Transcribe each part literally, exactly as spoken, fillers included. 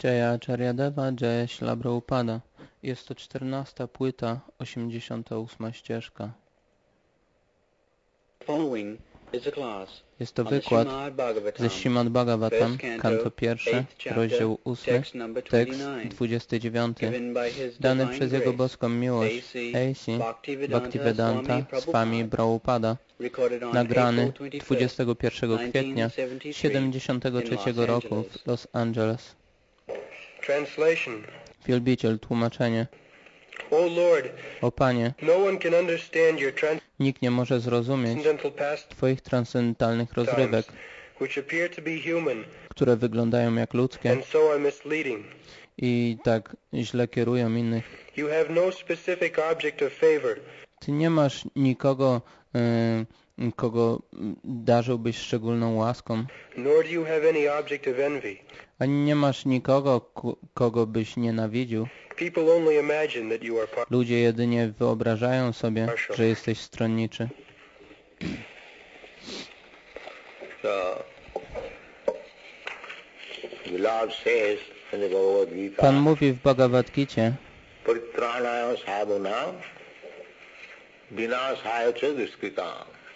Jaya Acharyadeva, Jaya Śrīla Prabhupada. Jest to czternasta płyta, osiemdziesiąta ósma ścieżka. Jest to wykład ze Śrīmad Bhagavatam, kanto pierwszy, rozdział ósmy, tekst dwudziesty dziewiąty, dany przez Jego boską miłość A C Bhaktivedanta Swami Prabhupada, nagrany dwudziestego pierwszego kwietnia siedemdziesiątego trzeciego roku w Los Angeles. Translation. Wielbiciel, tłumaczenie. O Lord, O Panie, no one can understand your nikt nie może zrozumieć transcendental pastimes, Twoich transcendentalnych rozrywek, which appear to be human które wyglądają jak ludzkie and so are misleading. i tak źle kierują innych. You have no specific object of favor, Ty nie masz nikogo, y, kogo darzyłbyś szczególną łaską, nor do you have any object of envy. ani nie masz nikogo, ku- kogo byś nienawidził. People only imagine that you are part. Ludzie jedynie wyobrażają sobie, że jesteś stronniczy. So, the Lord says in the Bhagavad Gita, Pan mówi w Bhagavad Gicie, Paritranaya sadhuna vinasaya ca duskritam.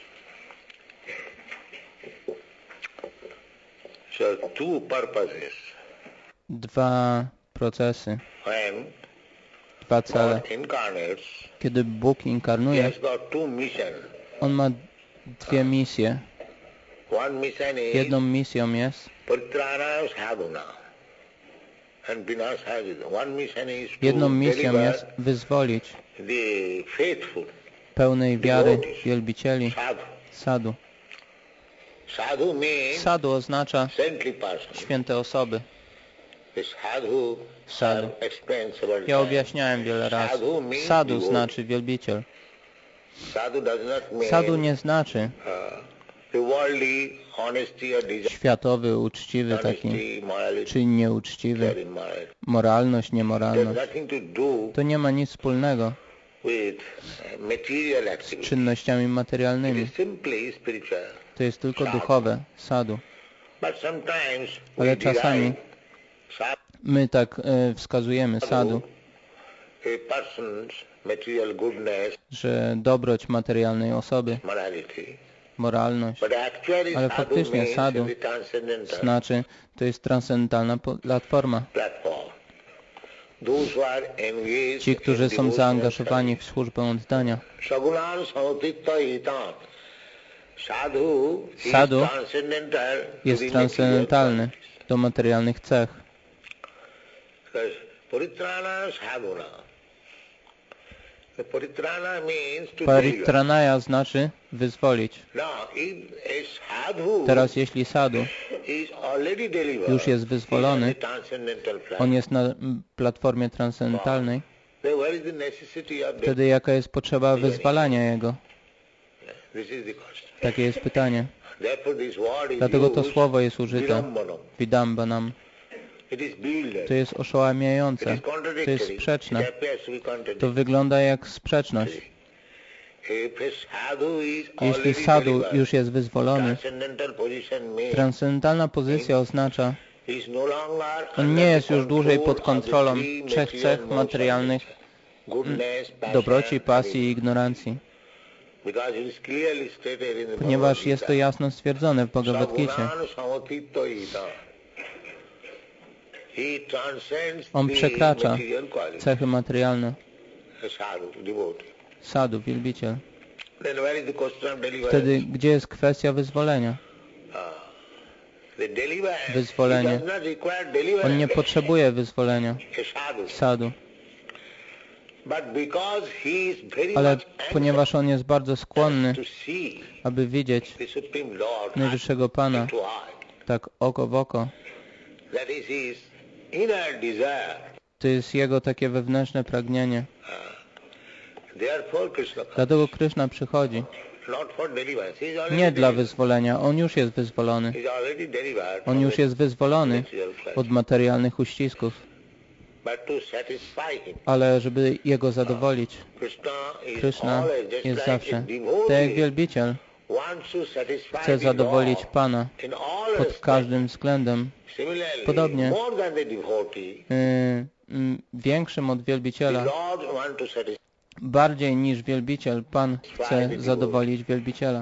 So two purposes. dwa procesy, When dwa cele. God incarnates, Kiedy Bóg he inkarnuje, has got two missions. On ma dwie misje. One mission is Jedną misją jest Paritranaya sadhuna and vinasaya ca. One mission is to Jedną misją deliver jest wyzwolić the faithful pełnej wiary wielbicieli sadhu. sadu. Sadhu means Sadu oznacza saintly person. święte osoby. The sadhu, Sadhu. I've explained several Ja times. objaśniałem wiele razy. Sadhu means Sadu devotee. znaczy wielbiciel. Sadhu does not mean Sadu nie znaczy uh, the worldly honesty or desire, światowy, uczciwy taki, honesty, morality, czy nieuczciwy, or immorality. moralność, It has niemoralność. nothing to do To nie ma nic wspólnego with uh, material z activity. czynnościami It materialnymi. is simply spiritual. To jest tylko duchowe, sadu. But sometimes Ale we czasami derive sadhu, my tak e, wskazujemy sadu, a person's material goodness, że dobroć materialnej osoby, morality. moralność, But actually ale sadhu faktycznie means sadu the transcendental znaczy, to jest transcendentalna po- platforma. platform. Those who are engaged Ci, którzy in są devotional zaangażowani service. w służbę oddania. Sagunan samutitta hitam. Sadhu is Sadhu transcendental to Jest the transcendentalny material do materialnych cech. qualities. Paritrana sadhuna. The Paritrana means to deliver. Paritranaya znaczy wyzwolić. Now, if a sadhu Teraz jeśli sadu is already delivered, już jest wyzwolony, he is on the transcendental platform. on jest na mm, platformie transcendentalnej, Then where is the necessity of wtedy jaka jest potrzeba wyzwalania jego? This is the question. Takie jest pytanie. Therefore this word is Dlatego to used, słowo jest użyte, virambanam. vidambanam. It is bewildered. To jest It oszałamiające, is to jest contradictory. sprzeczne. It appears to be To contradictory. wygląda jak sprzeczność. If a sadhu is Jeśli already sadu delivered, już jest wyzwolony, transcendental position means transcendentalna pozycja oznacza, he is no longer on under nie the jest już dłużej control pod of the kontrolą three trzech material cech modes of materialnych, nature. Goodness, passion, dobroci, pasji i and ignorancji. because it is clearly stated in the Ponieważ Bhagavad jest to Gita. jasno stwierdzone w Bhagavad Gicie. Sagunan samatitta ita. He transcends On the przekracza material qualities. cechy materialne. A sadhu, devotee. Sadu, wielbiciel. Then where is the question of deliverance? Wtedy gdzie jest kwestia wyzwolenia? Ah, the deliverance, Wyzwolenie. he does not require deliverance. On nie potrzebuje wyzwolenia, A sadhu. sadu. But because he is very Ale much ponieważ on jest bardzo skłonny, to see aby widzieć the Supreme Lord Najwyższego Pana eye to eye, tak oko w oko, that is his inner desire. to jest jego takie wewnętrzne pragnienie. Therefore Krishna comes, Dlatego Kryszna przychodzi. not for deliverance. He is already Nie dla delivered. wyzwolenia, on już jest wyzwolony. He is already delivered On from już the jest wyzwolony material flesh. od materialnych uścisków. But to satisfy him, Ale żeby jego zadowolić, Krishna is Kryszna always just jest like a zawsze, devotee tak jak wielbiciel, chce zadowolić Pana pod każdym względem. Podobnie y, y, większym od wielbiciela, bardziej niż wielbiciel, Pan chce zadowolić wielbiciela.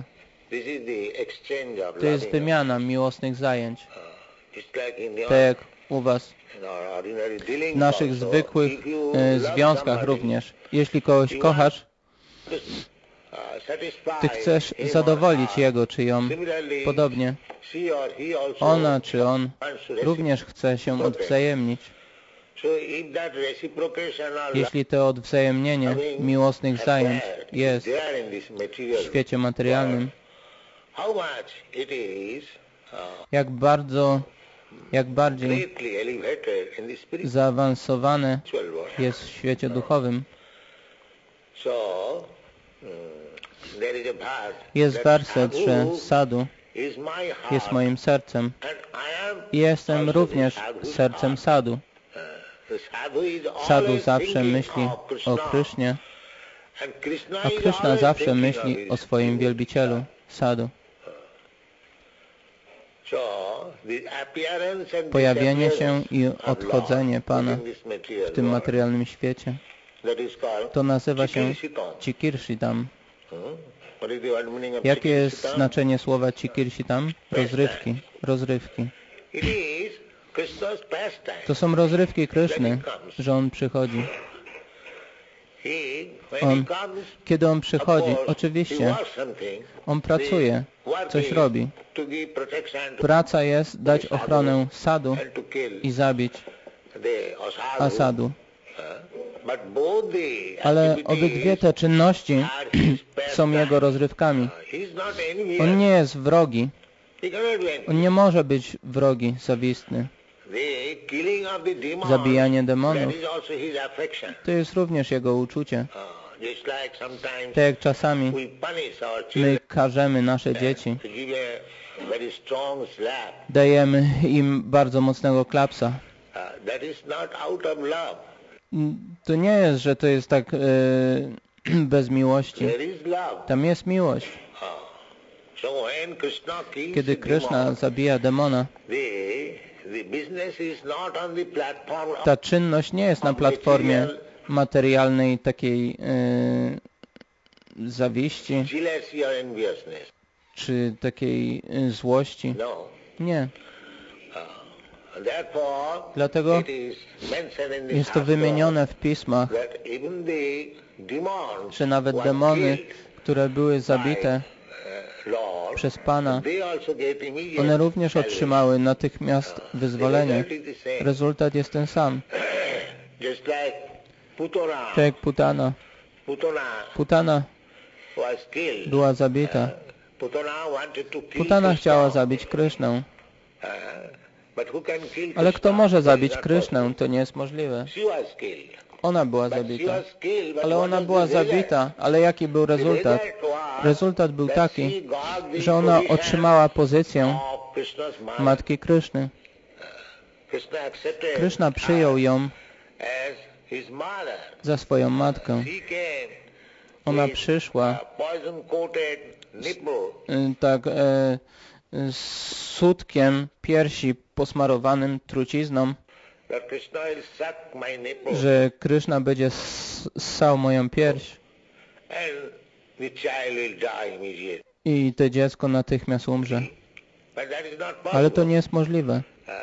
To jest wymiana miłosnych zajęć. Tak jak u Was w naszych zwykłych e, związkach również. Jeśli kogoś kochasz, Ty chcesz zadowolić jego czy ją. Podobnie ona czy on również chce się odwzajemnić. Jeśli to odwzajemnienie miłosnych zajęć jest w świecie materialnym, jak bardzo, jak bardziej zaawansowane jest w świecie duchowym. Jest werset, że sadu jest moim sercem i jestem również sercem sadu. Sadu zawsze myśli o Krysznie, a Kryszna zawsze myśli o swoim wielbicielu, sadu. Pojawienie się i odchodzenie Pana w tym materialnym świecie, to nazywa się Chikirshitam. Jakie jest znaczenie słowa Chikirshitam? Rozrywki, rozrywki. To są rozrywki Kryszny, że On przychodzi. On, kiedy On przychodzi, oczywiście, On pracuje, coś robi. Praca jest dać ochronę sadu i zabić asadu. Ale obydwie te czynności są Jego rozrywkami. On nie jest wrogi. On nie może być wrogi, zawistny. Zabijanie demonów to jest również Jego uczucie. Tak jak czasami my karzemy nasze dzieci, dajemy im bardzo mocnego klapsa. To nie jest, że to jest tak e, bez miłości. Tam jest miłość. Kiedy Kryszna zabija demona, ta czynność nie jest na platformie materialnej takiej e, zawiści czy takiej e, złości. Nie. Dlatego jest to wymienione w pismach, że nawet demony, które były zabite przez Pana, one również otrzymały natychmiast wyzwolenie. Rezultat jest ten sam. Tak jak Putana. Putana była zabita. Putana chciała zabić Krysznę. Ale kto może zabić Krysznę? To nie jest możliwe. Ona była zabita. Ale ona była zabita. Ale jaki był rezultat? Rezultat był taki, że ona otrzymała pozycję Matki Kryszny. Kryszna przyjął ją za swoją matkę. Ona przyszła z, tak, e, z sutkiem piersi posmarowanym trucizną, że Kryszna będzie ssał moją pierś i to dziecko natychmiast umrze. Ale to nie jest możliwe.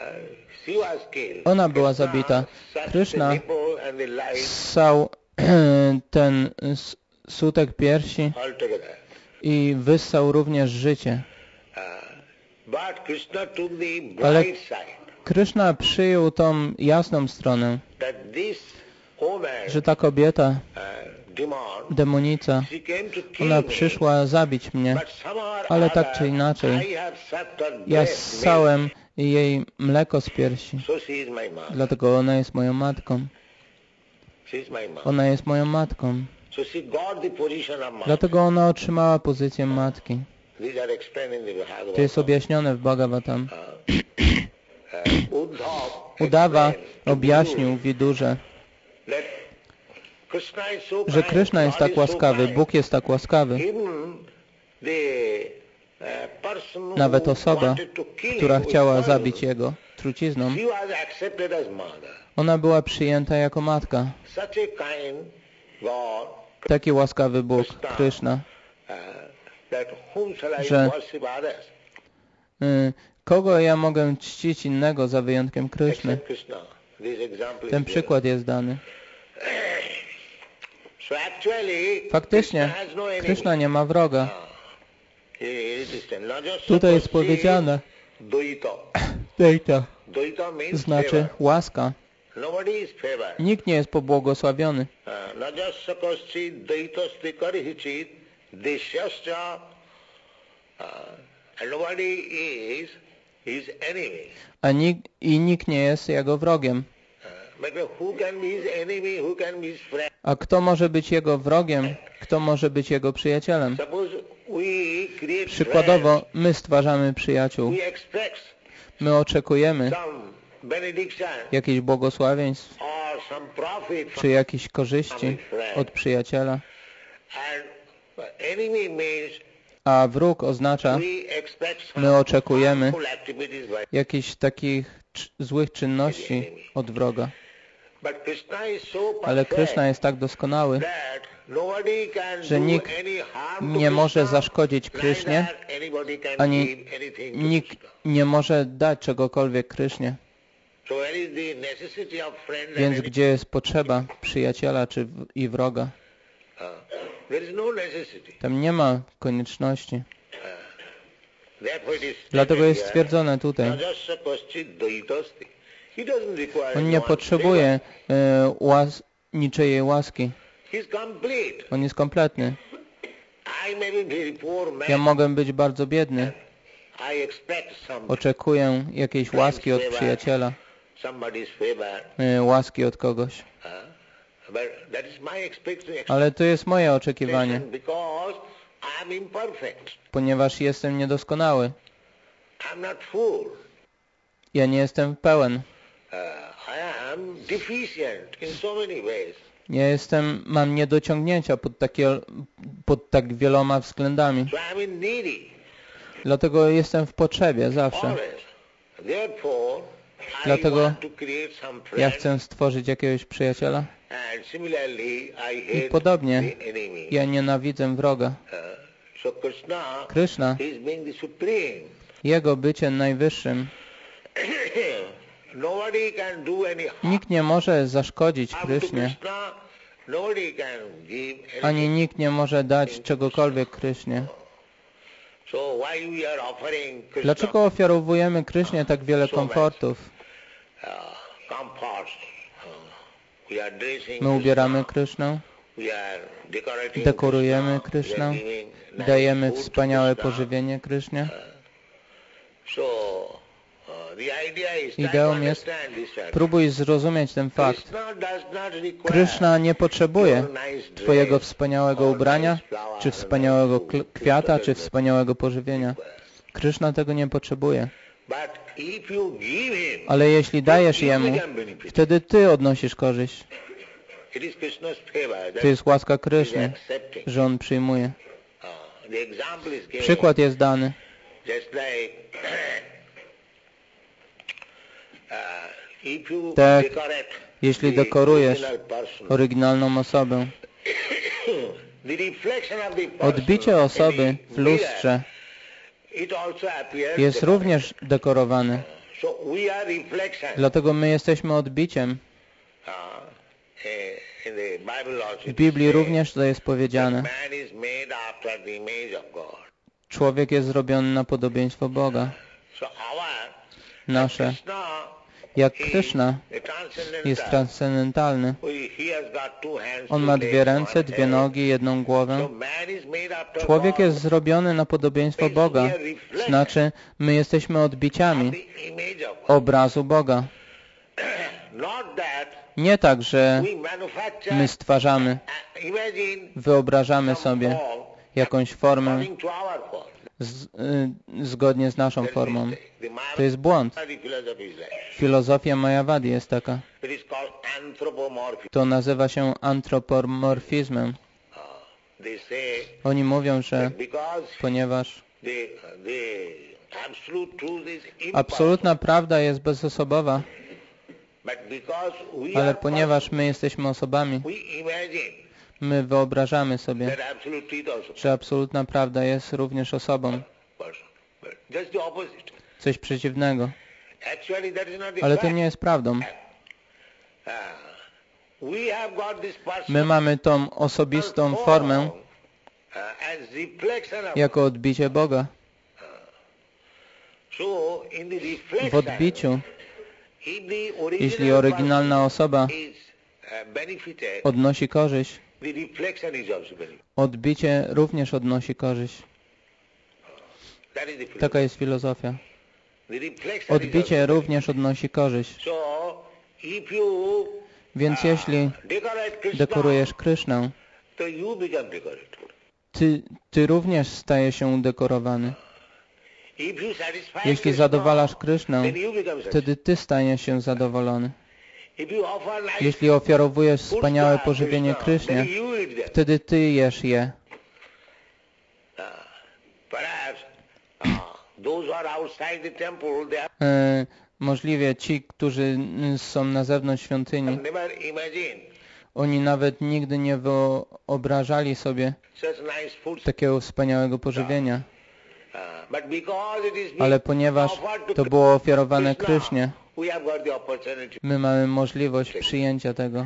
Ona była zabita. Kryszna ssał ten sutek piersi i wyssał również życie. Ale Kryszna przyjął tą jasną stronę, że ta kobieta, demonica, ona przyszła zabić mnie, ale tak czy inaczej ja ssałem jej mleko z piersi. Dlatego ona jest moją matką. Ona jest moją matką. Dlatego ona otrzymała pozycję matki. To jest objaśnione w Bhagavatam. Uddhava objaśnił w Widurze, że Kryszna jest tak łaskawy, Bóg jest tak łaskawy, Nawet osoba, która chciała zabić jego trucizną, ona była przyjęta jako matka. Taki łaskawy Bóg, Kryszna, że y, kogo ja mogę czcić innego za wyjątkiem Kryszny? Ten przykład jest dany. Faktycznie, Kryszna nie ma wroga. Tutaj jest powiedziane Dvaita, znaczy łaska. Nikt nie jest pobłogosławiony. A nikt, i nikt nie jest jego wrogiem. A kto może być jego wrogiem? Kto może być jego przyjacielem? Przykładowo, my stwarzamy przyjaciół. My oczekujemy jakichś błogosławieństw czy jakichś korzyści od przyjaciela. A wróg oznacza, my oczekujemy jakichś takich złych czynności od wroga. Ale Kryszna jest tak doskonały, że nikt nie może zaszkodzić Krysznie, ani nikt nie może dać czegokolwiek Krysznie. Więc gdzie jest potrzeba przyjaciela czy i wroga? Tam nie ma konieczności. Dlatego jest stwierdzone tutaj. On nie potrzebuje e, łas, niczyjej łaski. On jest kompletny. Ja mogę być bardzo biedny. Oczekuję jakiejś łaski od przyjaciela. E, łaski od kogoś. Ale to jest moje oczekiwanie, ponieważ jestem niedoskonały. Ja nie jestem pełen. Ja jestem, mam niedociągnięcia pod, takie, pod tak wieloma względami. Dlatego jestem w potrzebie zawsze. Dlatego ja chcę stworzyć jakiegoś przyjaciela. I podobnie ja nienawidzę wroga. Kryszna, jego bycie najwyższym. Nikt nie może zaszkodzić Krysznie, ani nikt nie może dać czegokolwiek Krysznie. Dlaczego ofiarowujemy Krysznie tak wiele komfortów? My ubieramy Krysznę, dekorujemy Krysznę, dajemy wspaniałe pożywienie Krysznie. Ideą jest, próbuj zrozumieć ten fakt. Kryszna nie potrzebuje twojego wspaniałego ubrania, czy wspaniałego kwiata, czy wspaniałego pożywienia. Kryszna tego nie potrzebuje. Ale jeśli dajesz Jemu, wtedy Ty odnosisz korzyść. To jest łaska Kryszny, że On przyjmuje. Przykład jest dany. Tak, jeśli dekorujesz oryginalną osobę, odbicie osoby w lustrze jest również dekorowane. Dlatego my jesteśmy odbiciem. W Biblii również to jest powiedziane. Człowiek jest zrobiony na podobieństwo Boga. Nasze, jak Kryszna, jest transcendentalny. On ma dwie ręce, dwie nogi, jedną głowę. Człowiek jest zrobiony na podobieństwo Boga. Znaczy, my jesteśmy odbiciami obrazu Boga. Nie tak, że my stwarzamy, wyobrażamy sobie jakąś formę z, y, zgodnie z naszą formą. To jest błąd. Filozofia Mayavadi jest taka. To nazywa się antropomorfizmem. Oni mówią, że ponieważ absolutna prawda jest bezosobowa, ale ponieważ my jesteśmy osobami, my wyobrażamy sobie, że absolutna prawda jest również osobą. Coś przeciwnego. Ale to nie jest prawdą. My mamy tą osobistą formę jako odbicie Boga. W odbiciu, jeśli oryginalna osoba odnosi korzyść, odbicie również odnosi korzyść. Taka jest filozofia. Odbicie również odnosi korzyść. Więc jeśli dekorujesz Krysznę, ty, ty również stajesz się udekorowany. Jeśli zadowalasz Krysznę, wtedy ty staniesz się zadowolony. Jeśli ofiarowujesz wspaniałe pożywienie Krysznie, wtedy ty jesz je. E, możliwie ci, którzy są na zewnątrz świątyni, oni nawet nigdy nie wyobrażali sobie takiego wspaniałego pożywienia. Ale ponieważ to było ofiarowane Krysznie, my mamy możliwość przyjęcia tego.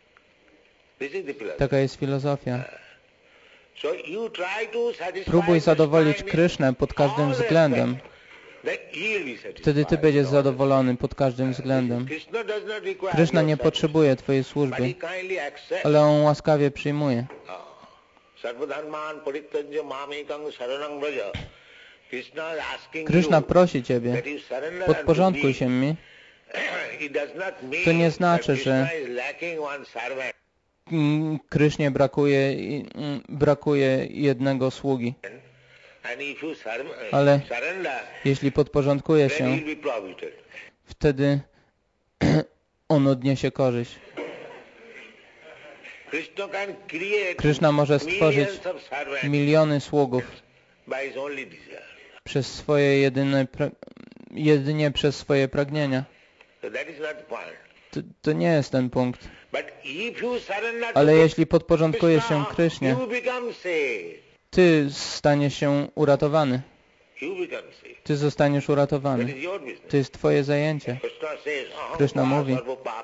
Taka jest filozofia. Próbuj zadowolić Krysznę pod każdym względem. Wtedy ty będziesz zadowolony pod każdym względem. Kryszna nie potrzebuje twojej służby, ale on łaskawie przyjmuje. Kryszna prosi ciebie, podporządkuj się mi. To nie znaczy, że Krysznie brakuje, brakuje jednego sługi. Ale jeśli podporządkuje się, wtedy on odniesie korzyść. Kryszna może stworzyć miliony sługów przez swoje jedyne, jedynie przez swoje pragnienia. To, to nie jest ten punkt. Ale jeśli podporządkujesz się Krysznie, ty staniesz się uratowany. Ty zostaniesz uratowany. To jest twoje zajęcie. Kryszna mówi,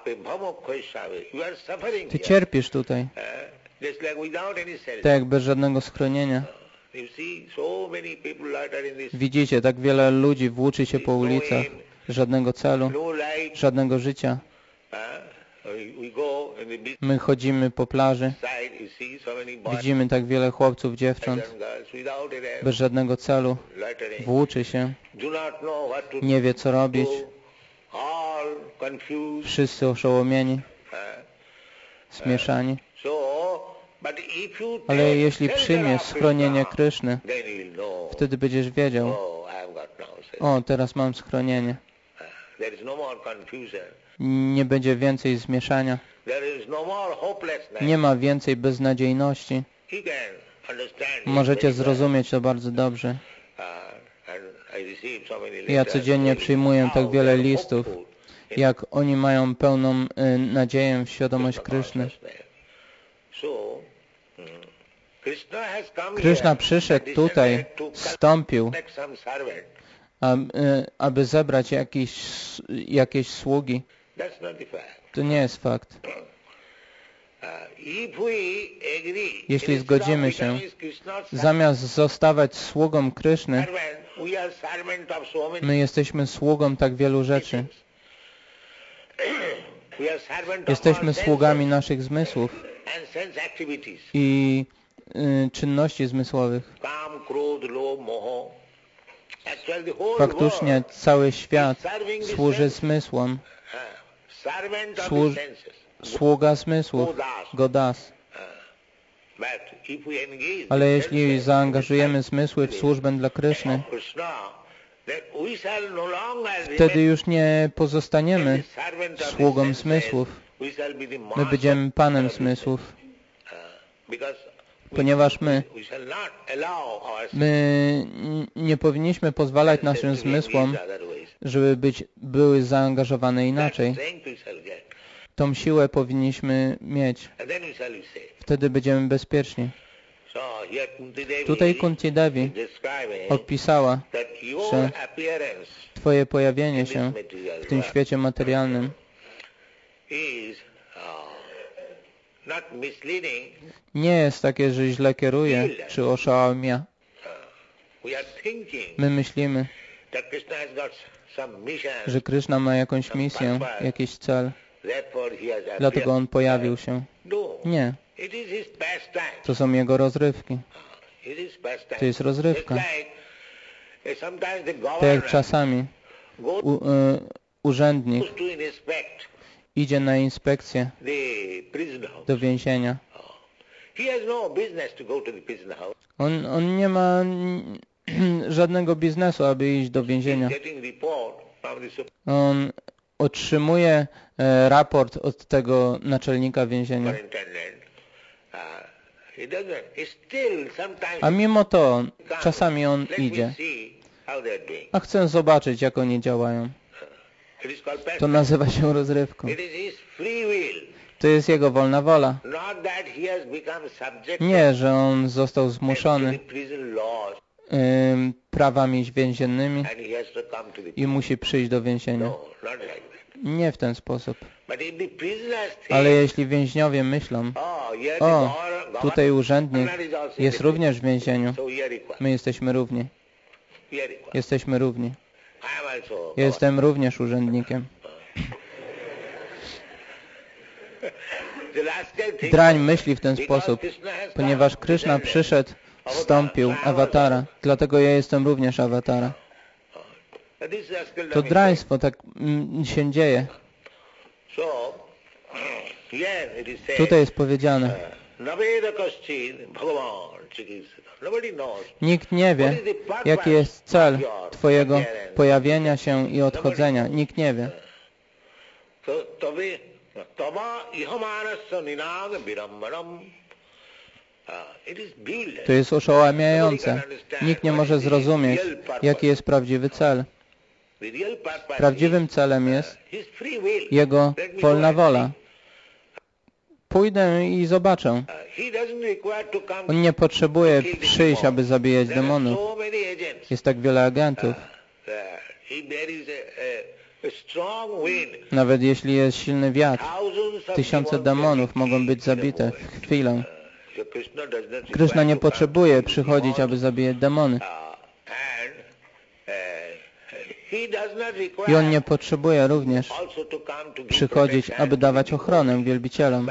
ty cierpisz tutaj, tak jak bez żadnego schronienia. Widzicie, tak wiele ludzi włóczy się po ulicach, żadnego celu, żadnego życia. My chodzimy po plaży, widzimy tak wiele chłopców, dziewcząt, bez żadnego celu, włóczy się, nie wie co robić, wszyscy oszołomieni, zmieszani. Ale jeśli przyjmiesz schronienie Kryszny, wtedy będziesz wiedział, o, teraz mam schronienie. Nie będzie więcej zmieszania. Nie ma więcej beznadziejności. Możecie zrozumieć to bardzo dobrze. Ja codziennie przyjmuję tak wiele listów, jak oni mają pełną y, nadzieję w świadomość Kryszny. Kryszna przyszedł tutaj, wstąpił, aby zebrać jakiś, jakieś sługi. To nie jest fakt. Jeśli zgodzimy się, zamiast zostawać sługą Kryszny, my jesteśmy sługą tak wielu rzeczy. Jesteśmy sługami naszych zmysłów i y, czynności zmysłowych. Faktycznie cały świat służy zmysłom. Służ, sługa zmysłów, Godas. Ale jeśli zaangażujemy zmysły w służbę dla Kryszny, wtedy już nie pozostaniemy sługą zmysłów. My będziemy Panem zmysłów. ponieważ my, my nie powinniśmy pozwalać naszym zmysłom, żeby być, były zaangażowane inaczej. Tą siłę powinniśmy mieć. Wtedy będziemy bezpieczni. Tutaj Kunti Devi opisała, że Twoje pojawienie się w tym świecie materialnym nie jest takie, że źle kieruje czy oszałamia. My myślimy, że Krishna ma jakąś misję, jakiś cel, dlatego On pojawił się. Nie. To są Jego rozrywki. To jest rozrywka. Tak jak czasami u, y, urzędnik idzie na inspekcję do więzienia. On, on nie ma żadnego biznesu, aby iść do więzienia. On otrzymuje e, raport od tego naczelnika więzienia. A mimo to czasami on idzie, a chce zobaczyć, jak oni działają. To nazywa się rozrywką. To jest jego wolna wola. Nie, że on został zmuszony y, prawami więziennymi i musi przyjść do więzienia. Nie w ten sposób. Ale jeśli więźniowie myślą, o, tutaj urzędnik jest również w więzieniu, my jesteśmy równi. Jesteśmy równi. Jestem również urzędnikiem. Drań myśli w ten sposób, ponieważ Krishna przyszedł, wstąpił awatara, dlatego ja jestem również awatara. To draństwo tak mm, się dzieje. Tutaj jest powiedziane, nikt nie wie, jaki jest cel Twojego pojawienia się i odchodzenia. Nikt nie wie. To jest oszałamiające. Nikt nie może zrozumieć, jaki jest prawdziwy cel. Prawdziwym celem jest Jego wolna wola. Pójdę i zobaczę. On nie potrzebuje przyjść, aby zabijać demonów. Jest tak wiele agentów. Nawet jeśli jest silny wiatr, tysiące demonów mogą być zabite w chwilę. Krishna nie potrzebuje przychodzić, aby zabijać demony. I On nie potrzebuje również przychodzić, aby dawać ochronę wielbicielom.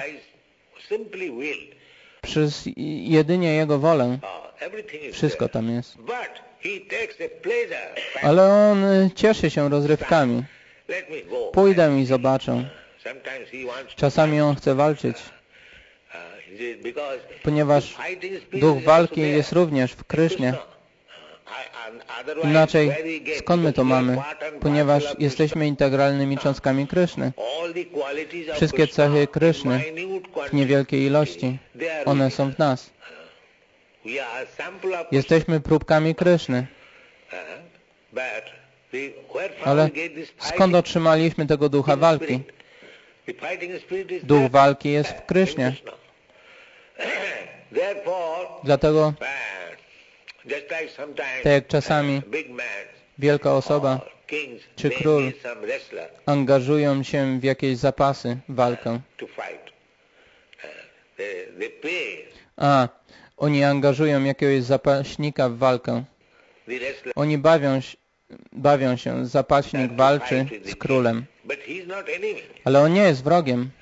Przez jedynie Jego wolę wszystko tam jest. Ale On cieszy się rozrywkami. Pójdę i zobaczę. Czasami On chce walczyć, ponieważ duch walki jest również w Krysznie. Inaczej, skąd my to mamy? Ponieważ jesteśmy integralnymi cząstkami Kryszny. Wszystkie cechy Kryszny w niewielkiej ilości, one są w nas. Jesteśmy próbkami Kryszny. Ale skąd otrzymaliśmy tego ducha walki? Duch walki jest w Krysznie. Dlatego, tak jak czasami wielka osoba czy król angażują się w jakieś zapasy, walkę. A, oni angażują jakiegoś zapaśnika w walkę. Oni bawią się, bawią się, zapaśnik walczy z królem. Ale on nie jest wrogiem.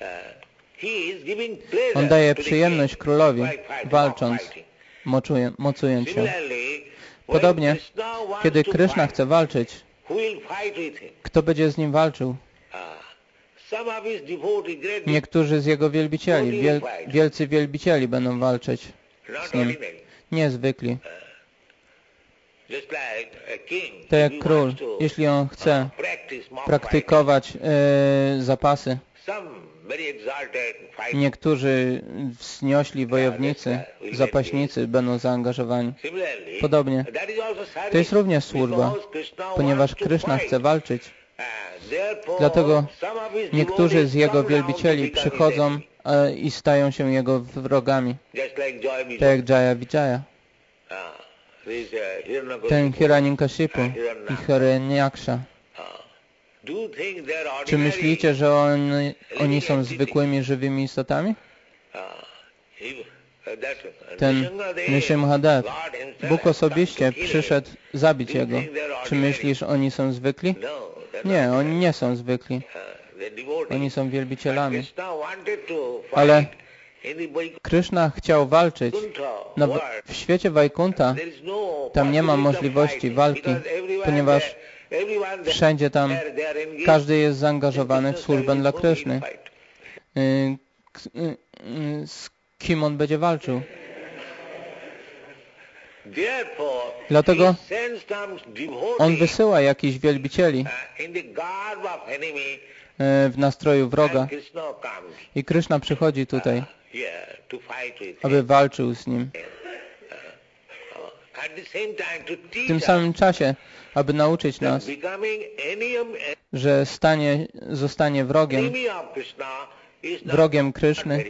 On daje przyjemność królowi, walcząc, mocując się. Podobnie, kiedy Kryszna chce walczyć, kto będzie z nim walczył? Niektórzy z jego wielbicieli, wiel, wielcy wielbicieli będą walczyć z nim. Niezwykli. Tak jak król, jeśli on chce praktykować e, zapasy, Niektórzy wzniośli wojownicy, zapaśnicy będą zaangażowani. Podobnie. To jest również służba, ponieważ Kryszna chce walczyć. Dlatego niektórzy z Jego wielbicieli przychodzą e, i stają się Jego wrogami. Tak jak Jaya Vijaya. Ten Hiranyakashipu i Hiranyaksha. Czy myślicie, że on, oni są zwykłymi, żywymi istotami? Ten Nrsimhadev, Bóg osobiście przyszedł zabić Jego. Czy myślisz, oni są zwykli? Nie, oni nie są zwykli. Oni są wielbicielami. Ale Kryszna chciał walczyć. No, w świecie Wajkunta tam nie ma możliwości walki, ponieważ wszędzie tam każdy jest zaangażowany w służbę dla Kryszny. Z kim on będzie walczył? Dlatego on wysyła jakichś wielbicieli w nastroju wroga i Kryszna przychodzi tutaj, aby walczył z nim. W tym samym czasie, aby nauczyć nas, że stanie, zostanie wrogiem, wrogiem Kryszny,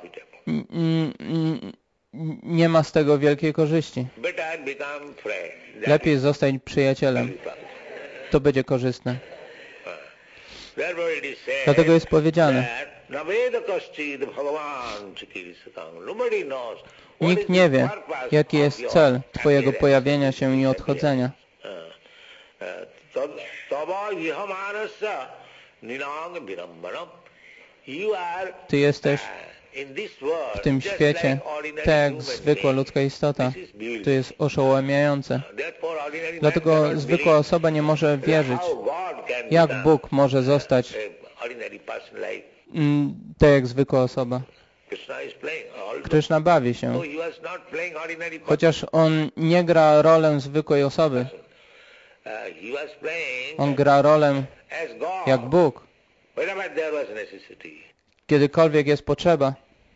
nie ma z tego wielkiej korzyści. Lepiej zostać przyjacielem. To będzie korzystne. Dlatego jest powiedziane, nikt nie wie, jaki jest cel Twojego pojawienia się i odchodzenia. Ty jesteś w tym świecie tak jak zwykła ludzka istota. To jest oszołomiające. Dlatego zwykła osoba nie może wierzyć, jak Bóg może zostać mm, tak jak zwykła osoba. Kryszna bawi się. Chociaż on nie gra rolę zwykłej osoby. On gra rolę jak Bóg. Kiedykolwiek jest potrzeba.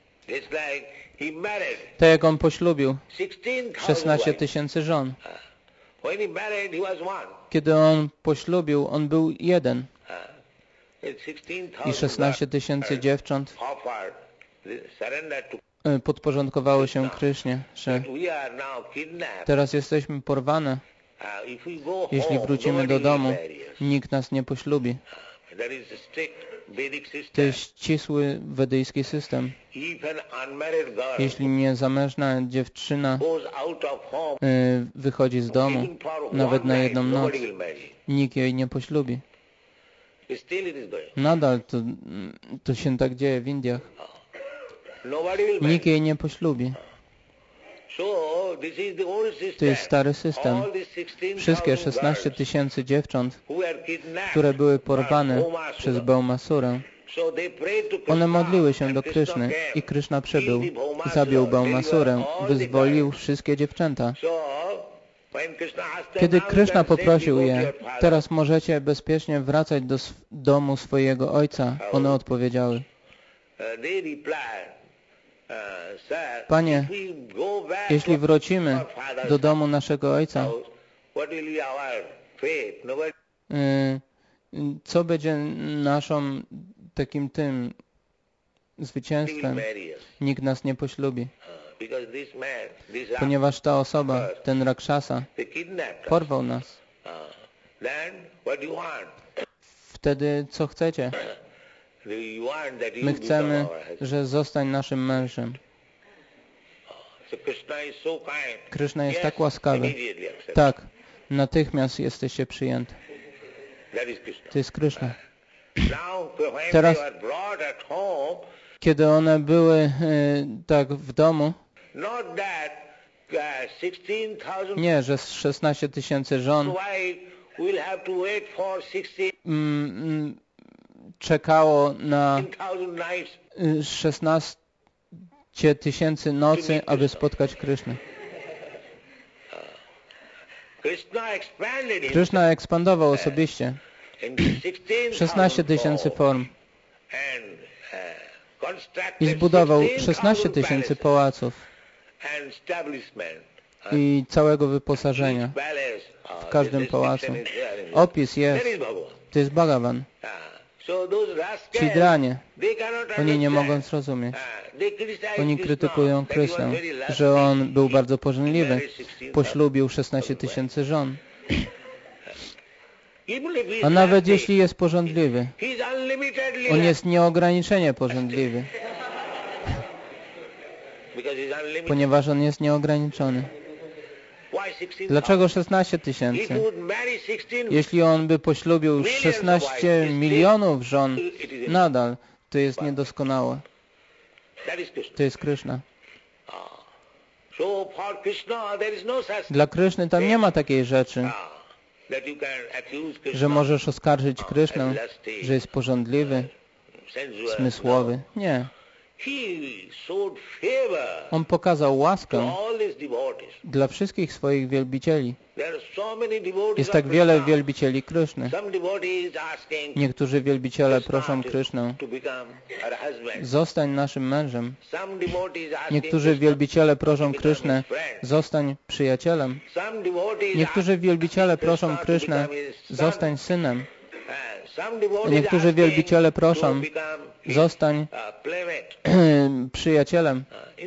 Tak jak on poślubił szesnaście tysięcy żon. Kiedy on poślubił, on był jeden. I szesnaście tysięcy dziewcząt podporządkowało się Krysznie, że teraz jesteśmy porwane. Jeśli wrócimy do domu, nikt nas nie poślubi. To jest ścisły wedyjski system. Jeśli niezamężna dziewczyna wychodzi z domu, nawet na jedną noc, nikt jej nie poślubi. Nadal to, to się tak dzieje w Indiach. Nikt jej nie poślubi. To jest stary system. Wszystkie szesnaście tysięcy dziewcząt, które były porwane przez Baumasurę, one modliły się do Kryszny i Kryszna przybył, zabił Baumasurę, wyzwolił wszystkie dziewczęta. Kiedy Kryszna poprosił je, teraz możecie bezpiecznie wracać do domu swojego ojca, one odpowiedziały, Panie, jeśli wrócimy do domu naszego ojca, co będzie naszą takim tym zwycięstwem? Nikt nas nie poślubi. Ponieważ ta osoba, ten Rakshasa, porwał nas. Wtedy co chcecie? My chcemy, że zostań naszym mężem. Kryszna jest tak łaskawy. Tak, natychmiast jesteście przyjęty. To jest Kryszna. Teraz, kiedy one były e, tak w domu, nie, że szesnaście tysięcy żon mm, czekało na szesnaście tysięcy nocy, aby spotkać Krysznę. Kryszna ekspandował osobiście szesnaście tysięcy form i zbudował szesnaście tysięcy pałaców i całego wyposażenia w każdym pałacu. Opis jest, to jest Bhagavan. Ci dranie, oni nie mogą zrozumieć. Oni krytykują Krysznę, że on był bardzo pożądliwy, poślubił szesnaście tysięcy żon. A nawet jeśli jest pożądliwy, on jest nieograniczenie pożądliwy, ponieważ on jest nieograniczony. Dlaczego szesnaście tysięcy? Jeśli on by poślubił szesnaście milionów żon, nadal to jest niedoskonałe. To jest Kryszna. Dla Kryszny tam nie ma takiej rzeczy, że możesz oskarżyć Krysznę, że jest pożądliwy, zmysłowy. Nie. On pokazał łaskę dla wszystkich swoich wielbicieli. Jest tak wiele wielbicieli Kryszny. Niektórzy wielbiciele proszą Krysznę: zostań naszym mężem. Niektórzy wielbiciele proszą Krysznę: zostań przyjacielem. Niektórzy wielbiciele proszą Krysznę: zostań synem. Niektórzy wielbiciele proszą: zostań przyjacielem.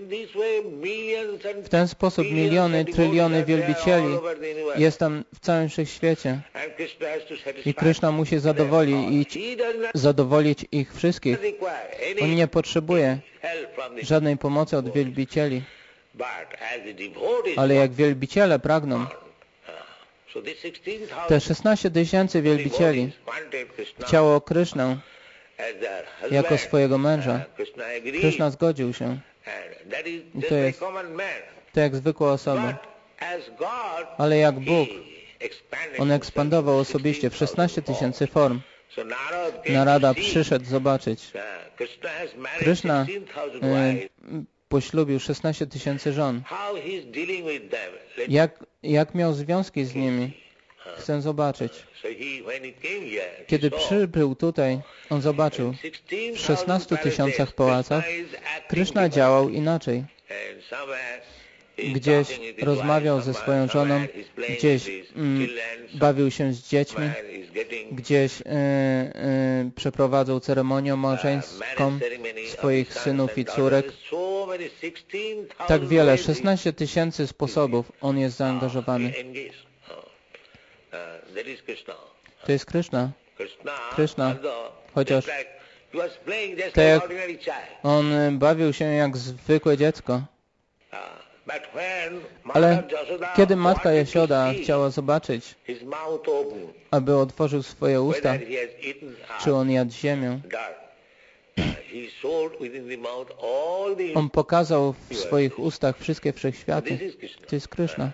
W ten sposób miliony, tryliony wielbicieli jest tam w całym wszechświecie. I Kryszna musi zadowolić, zadowolić ich wszystkich. On nie potrzebuje żadnej pomocy od wielbicieli. Ale jak wielbiciele pragną, te szesnaście tysięcy wielbicieli chciało Krysznę jako swojego męża. Kryszna zgodził się. I to jest to jak zwykła osoba. Ale jak Bóg, On ekspandował osobiście w szesnaście tysięcy form. Narada przyszedł zobaczyć. Kryszna e, poślubił szesnaście tysięcy żon. Jak, jak miał związki z nimi? Chcę zobaczyć. Kiedy przybył tutaj, on zobaczył w szesnastu tysiącach pałacach Kryszna działał inaczej. Gdzieś rozmawiał ze swoją żoną, gdzieś mm, bawił się z dziećmi, gdzieś y, y, przeprowadzał ceremonię małżeńską swoich synów i córek. Tak wiele, szesnaście tysięcy sposobów on jest zaangażowany. To jest Kryszna. Kryszna, chociaż tak jak on bawił się jak zwykłe dziecko. Ale kiedy matka Jasioda chciała zobaczyć, aby otworzył swoje usta, czy on jadł ziemię, on pokazał w swoich ustach wszystkie wszechświaty. To jest Kryszna.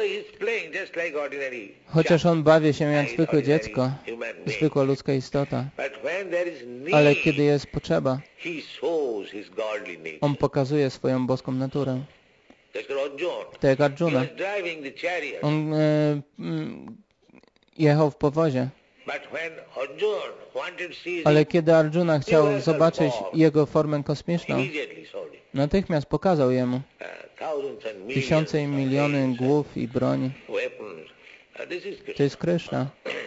Chociaż on bawi się jak zwykłe dziecko, zwykła ludzka istota. Ale kiedy jest potrzeba, on pokazuje swoją boską naturę. Tak jak Arjuna. On e, jechał w powozie. Ale kiedy Arjuna chciał zobaczyć jego formę kosmiczną, natychmiast pokazał jemu tysiące i miliony głów i broni. To jest Kryszna.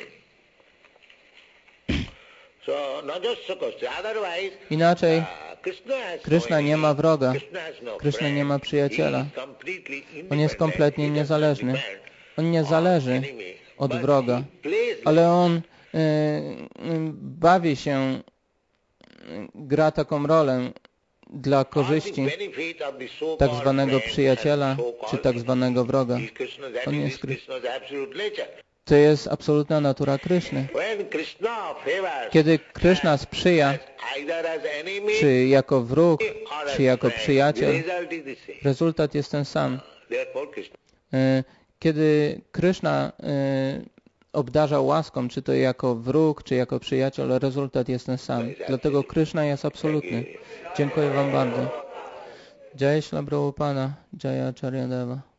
Inaczej Kryszna nie ma wroga. Kryszna nie ma przyjaciela. On jest kompletnie niezależny. On nie zależy od wroga, ale on y, y, bawi się, gra taką rolę dla korzyści tak zwanego przyjaciela czy tak zwanego wroga. On jest Kryszna. To jest absolutna natura Kryszny. Kiedy Kryszna sprzyja, czy jako wróg, czy jako przyjaciel, rezultat jest ten sam. Kiedy Kryszna obdarza łaską, czy to jako wróg, czy jako przyjaciel, rezultat jest ten sam. Dlatego Kryszna jest absolutny. Dziękuję Wam bardzo. Jai Śla Prabhupada, Jai Acharya Deva.